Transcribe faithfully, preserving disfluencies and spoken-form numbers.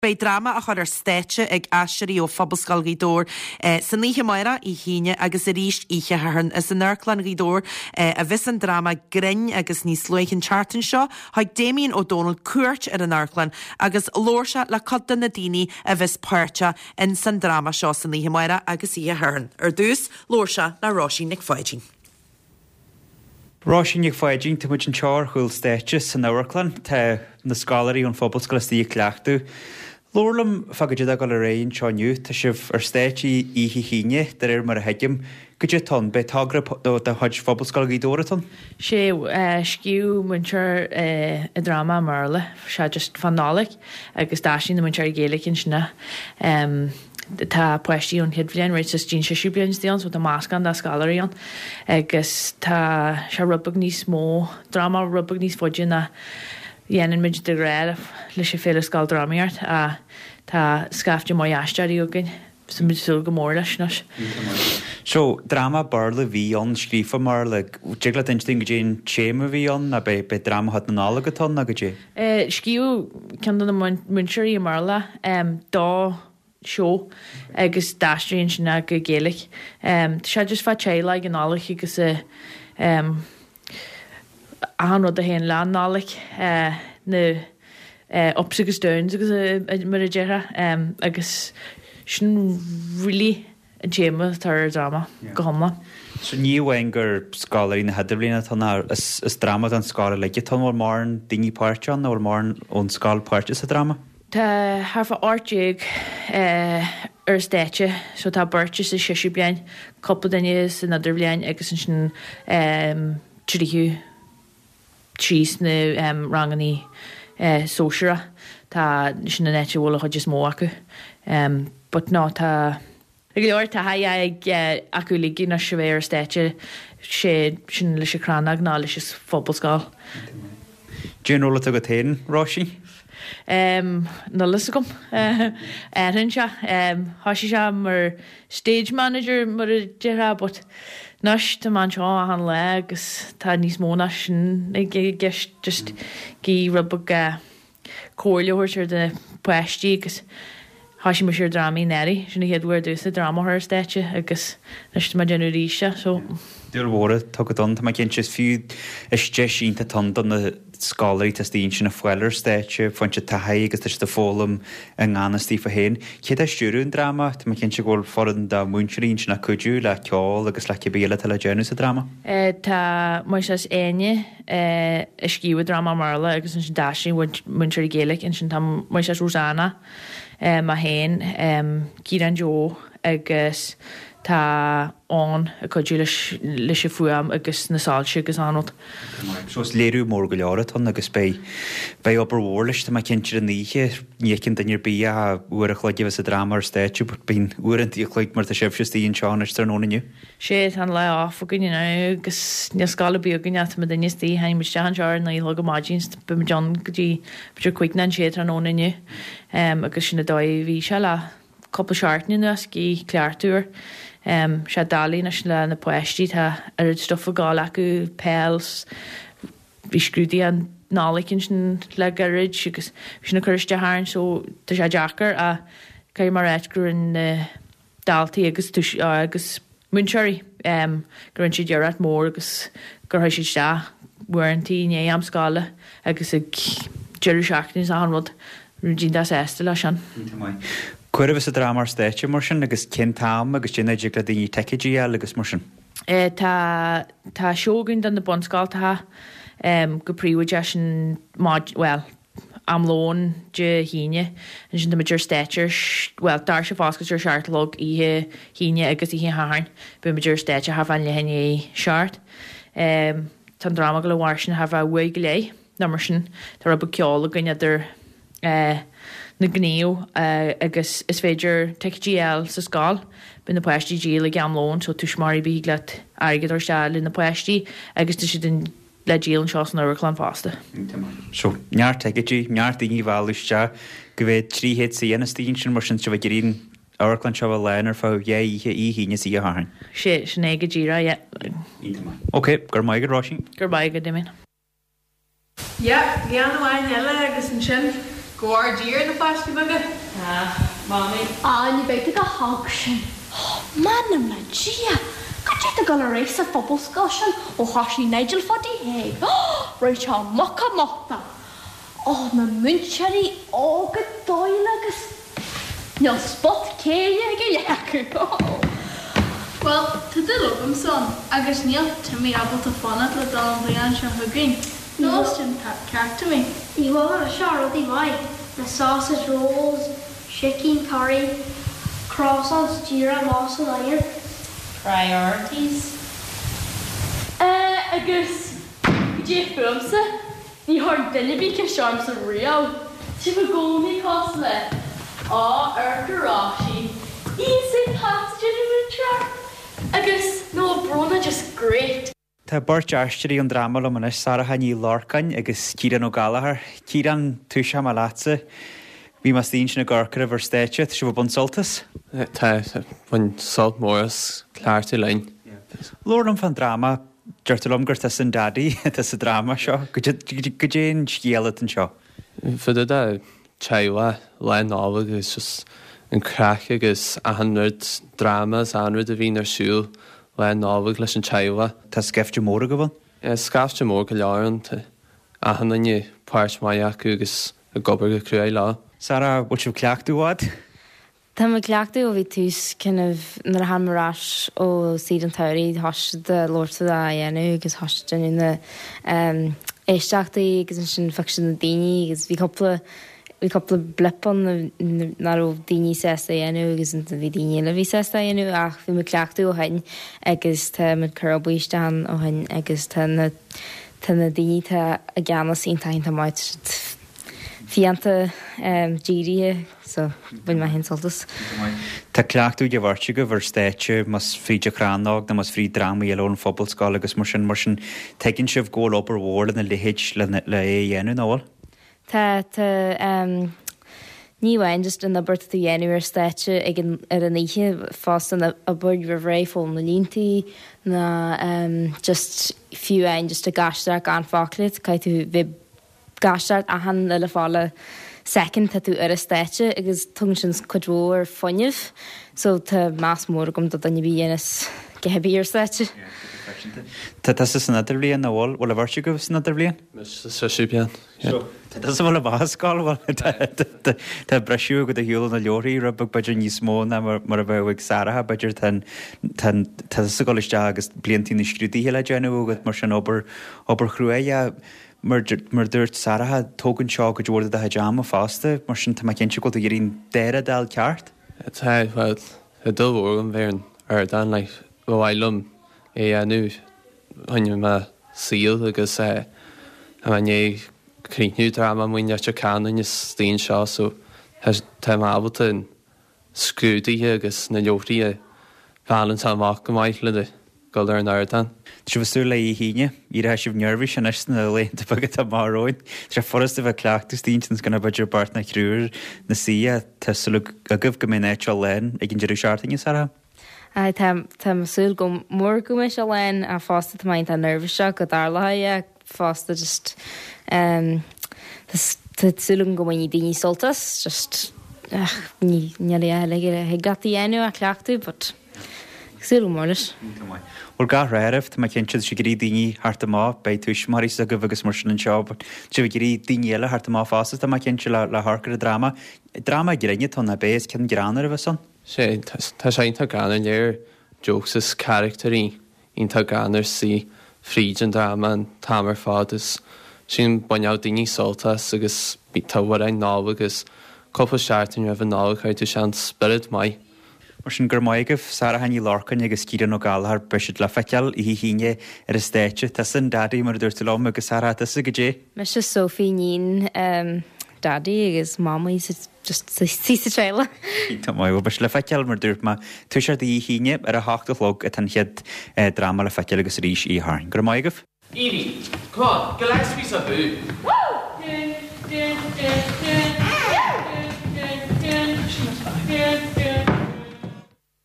Bei drama a chur ar stéite ag aisteí ó Phoboscail Ghaodóir san níthe maira I híine agus a ríist ihe tharn is an Nurclan Ghaodóir a bhís an drama grinn agus níos luighin chartan seo, haag Damien O'Donnell cuairt ar an Nurclan agus lórse le codan na daoine a bhís páirte in san drama seo san níthe maira agus ihe tharn. Ar dús lórse na Róisín Nic Fáidín. Róisín Nic Fáidín tá muid an teir chuil stéite san Nurclan tá na scalaí an Phoboscail tí cleachtú. Lorlam fagad a go le réon seániu tá sibh ar stéití ihe híine dar ar mar a heigim go dé ton be tágra de chuid Phoboscail Ghaodóir ton? sé sciú muintear i drama marla se just fanálaigh agus dáisiín na muintear géalaigh sinna tá poistíí an headblian réit is dín siú blian díans bud a máscan a scalaíon agus tá se rubbag níos mó drama rubbag níos fóide na dhéanaan muid de réad leis sé féle sáil dramaíart a tá scafte mai eistearí agin sa muid sú go mór leis nas. So drama barla bhí an scrífa mar le teagla insting go dé séma bhí an a be be drama hat na nála go ton a go dé? Sciú cean na muinseí marla dá seo agus dáistríonn sinna go géalaigh. Tá sé just fa téile an nálaigh agus an rud a héon lean nálaigh na opsagus downs agus mar a deire agus sin rilí a déma tar drama go homla. So níomhhain gur scalaí na headblina tána is drama an scala leige tá bhfuil mar an daoine páirteán nó mar ón scáil páirte sa drama? Tá harfa áirteag ar stéite so tá burte sa siisiú bliain coppla daine san idir bliain agus sin tríú trís na ranganí sóisiúra tá sin na nete bhla chuid is mó acu but ná tá leir tá ha ag acu ligí na sibhéir stéite sé sin leis cránag ná leis is Phoboscail. Déanróla a go téan Róisín? Na lei gom éan se háisi se mar stage manager mar a deire but Nas tá man seo a an le agus tá níos móna sin ag gceist just cí rubbag cóirleúir de poistíí agus háisi mar siúr dramí neirí sinna héadhfuir dús a dramathir stéite agus nas má déanú ríise so. Dúr bhra tugad don tá cinn sé fiú is de sínta tan don na scalaí tá tíon sin na foiilir stéite foiinte tathaí agus tá fólam an ggánastí fa héin. Chéad a stúrún drama tá cinn se ghil foran da múnseín sin na cuiú le ceáil agus le cibéile tal déanú sa drama? Tá mu as aine i scíú drama marla agus an sin dáisií múnseir géalaigh in sin tam mu as Rosanna má héin cí an Jo agus tá ón a chuidú leis sé fuam agus na sáilte agus anod. Sos léirú mór go leiratan agus bé bé op bhór leis tá cinnte an níe nícinn dair bí a uair a chluideh sa drama ar stéitú, bín uintí chuid mar a sibhstííon seán tar nónaniu? sé an le áfa gunine agus ne scala bí gunne me daine tí haim me an sear na le go mágins be me John gotí beidir cuiicna an sé an nónaniu agus sinna dóid bhí se le coppla seaartní as cí cleartúr. Um, se dalí na le na poisttí tá ar stofa gáil acu pels bhí scrúdaí an nálaicinn sin le garid agus sinna chuiriste háin so tá sé deachar a cai mar éitgur in daltaí agus agus munseirí um, gur an si dearad mór agus gur si se warintí né am scala agus ag deirú seachní an rud rudín das éiste lei sin. Cuirbh a drama stéite mar sin agus cintáam agus sinna de le daoine teiciidí agus mar sin? Tá tá seogann den na bonscáiltathe go príomide sin well am lón de híine an sin maidir stéitir well dar se fáscair seartlog ihe híine agus ihe háin bu maidir stéite ha bhain lehéine seart. Tá drama go le bhhair sin ha bh bhui go lé na mar sin tar ab ceála gonne idir na gníú agus is féidir teictí eil sa scáil bin na poisttí dí le gamlón so tuismarí bí le aigad ar seáil in na poisttí agus tu si den le díal an seás an Nurclan fásta. So near teictí near daoine bhhaiste go bhéh tríhéad sa dhéanastíonn sin mar sin se bh gurín Nurclan se bh lenar fá dhé ihe í híine sí a háin. sé sin éige díra Ok, gur maigad Róisín? Gur maigad dimin. Ja, bhí an bhhain eile agus an sin Gwar dear na fáiste baga? Ah, Mommy. Ah, ní beit go hag sin. Man na dia. Cadé a gal a rééis a fphobal sin ó hasí Nigel fodí hé. Réit se mocha mochta. Ó na munseí ágad dóil agus nó spot céile go dheacu. Well, tá dulm son, agus níl tá mí abal a fanna le dá an bhíon se thugain. No sin ceachta mí. Ní bhfuil a searodí bhaid. The sausage rolls, chicken curry, croissants, jira, moss and iron. Priorities. Uh, agus, gdé filmsa, ní haar dinnebí ce seam sa rio. Si fa gomí cos le. Á, ar garásí. Easy pass, Jenny Tra. Agus, no, brona just great. Tá bort dearsteirí an drama le manis Sarah Haní Lorcain agus Ciaran O'Gallagher. Ciaran, tú se má lása. Bhí mas tín sin na gcócara bhar stéite, tá si bh bun soltas? Tá, bhain solt móras cláirtí lein. Lord an fan drama, deirtalom gur tas an daddy, tas a drama seo. Go dé scialad an seo? Fydda da tewa lein nála agus just an crach agus a hanryd dramas a hanryd a bhín ar siúl lein nála leis an tewa. Tá sceifte móra go bhain? É scaifte mór go leáran a hanna páirt maiach agus a gobar go cruúi lá. Sarah, bhil sibh cleachtú bhád? Tá me cleachtú ó bhí tús cinneh nar hamarás ó siad an tairí has de lórta a dhéanú agus hastain na éisteachtaí agus an sin fection na daoine agus bhí coppla bhí coppla blipan nar ó daoine sésta dhéanú agus an bhí daoine le bhí sésta dhéanú ach bhí me cleachtú ó hain agus tá me curbuisteán ó hain agus tá na daoine tá a gceanna sín tain tá maid fianta um, ddírithe, so bhain mai hen soltas. Tá cleachtú de bhharrte go bhar stéite mas fríide chránág na mas frí drama eile an fóbalscáil agus mar sin mar sin tegann sibh ggóil op ar bhór na lihéid le le é dhéanú nóil? Tá tá um, ní bhain just in na burta tú dhéanú ar stéite ag ar an ihe fás an a bud ra bhré fóm na líntaí na um, just fiú ein just a gastar gan fáclit cai tú bhí gasart a han le fála second tá tú ar a stéite agus tung sin chudró ar foiineh so tá más mór gom do daine bhí dhéanas gehebí ar stéite. Tá tá san idir blion nóil bhil a bhharrte go san idir blion? Sa siúpian. Tá bhfuil a bhascáil bhil tá breisiú go a hiúil na leorí rubug beidir níos mó na mar a bheith Sarah beidir tá sa goiste agus bliantí na scrútaí heile déanú agad mar sin obair obair chruaige Mar dúirt Sarah tógann seo go dúirda a headjama fásta, mar sin tá cinnte go a ggurín déire dal ceart? Tá bhil a dulhór an bhéirn ar dan le bhhailm é anú haine me síl agus é é críniú drama muoine te canan is stíon seo so tá ábalta in scrúdaíthe agus na leochtaí bhealann amach go maiith le go ar an airdan. Si bhú le í híine, í a sibh nervhís an na léonnta bagad a máróin, Tre forrasta bheith cleachtas tíintans gona beidir bart na chrúr na si a tesú a goh go mé éiteo lein ag gin deú seaartainine Sarah? Tá masúil go mór go mé se lein a fásta tá maint a nervhise go darlathe fásta just tásúlum go maí daoine soltas just ní le he gataí enú a cleachtú, but súil mórlas. Bhil gá réirh tá cinnte si gurí daoine harta má bei túis marí a go bhagus mar sin an seo, si bh gurí daoine eile harta má fásas tá cinnte le le harcar a drama. Drama grinne tá na béis cin granar a bheith son? sé tá sé onanta ganar léir jokes characterí onanta ganar sí fríd an drama an tamar fád is sin bainneá daoine soltas agus bí táhar ein ná agus coppla seaartain ra bh ná chuir tú sean spirit mai. Mar sin gur maigeh Sarah Haní Lorcain agus Ciaran O'Gallagher beisiid le feiceal i híine ar a stéite tá san daddy mar dúirta lom agus Sarah tá go dé? Me se Sophie nín um, daddy agus mama just sí sa treile. Tá mai bh beis le feiceal mar dúirt ma tu sé í híine ar a háachtalog a tan chead drama le feiceal agus ríis í háin. Gur maigeh? Evie, come on, go legs me some boo. Woo!